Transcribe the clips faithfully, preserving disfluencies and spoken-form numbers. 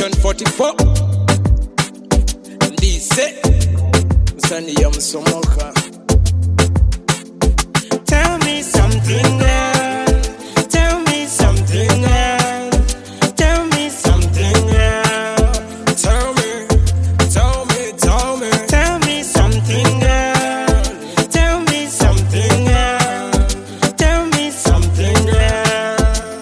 Vision forty-four. Ndise Msani ya Msomoka. Tell me something, girl. Tell me something, girl. Tell me something, girl. Tell me, tell me, tell me. Tell me something, girl. Tell me something, girl. Tell me something, girl.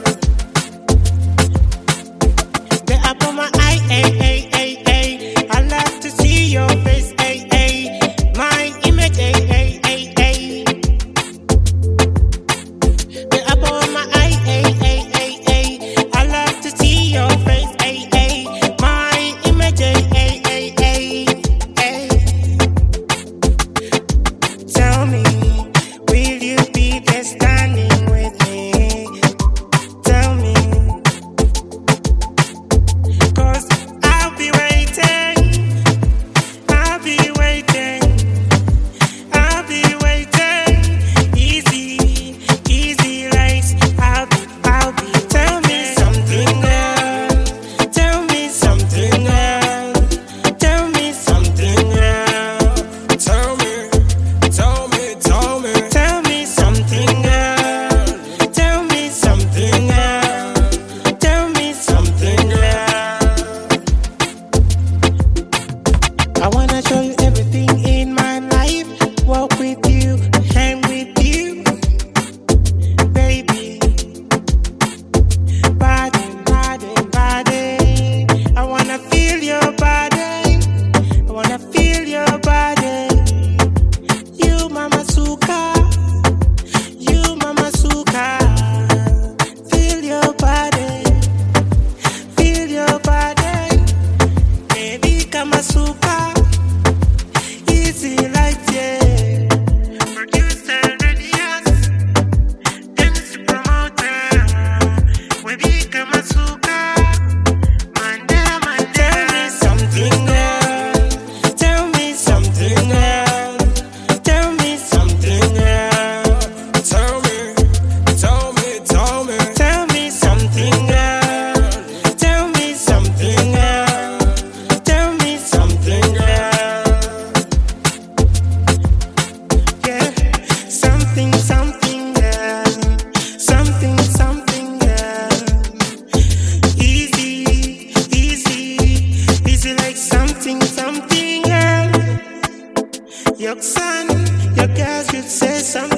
The apple of my eye, ay, ay, ay, ay. I love to see your face, ay, ay. My image, ay, ay, ay, ay. The apple of my eye, ay, ay, ay, ay. I love to see your face, ay, ay. My image, ay, ay, ay, ay, ay. Tell me, will you be there standing with me? Tell me, 'cause I'll be waiting. I'll be waiting. I'll be waiting. Easy, easy lights. I'll be, I'll be. Tell me something, girl. Tell me something, girl. Tell me something, girl. Tell me, tell me, tell me. Tell me something, girl. Tell me something, girl. Tell me something, girl. I wanna show you everything in my life. Walk with you, hang with you, baby. Body, body, body. I wanna feel your body. I wanna feel your body. You, Mama Suka. You, Mama Suka. Feel your body. Feel your body. Baby, Kama Suka. Easy like yeah. Producer Radius. M C promoter. Baby, Kama Suka. Mandela, Mandela. Tell me something, girl. Tell me something, girl. Tell me something, girl. Tell me, tell me, tell me. Tell me something, girl. Tell me something, girl. Tell me something, girl. Yeah, something, something, girl. Something, something, girl. Easy, easy, easy like something, something, girl. Your son, your girl should say something.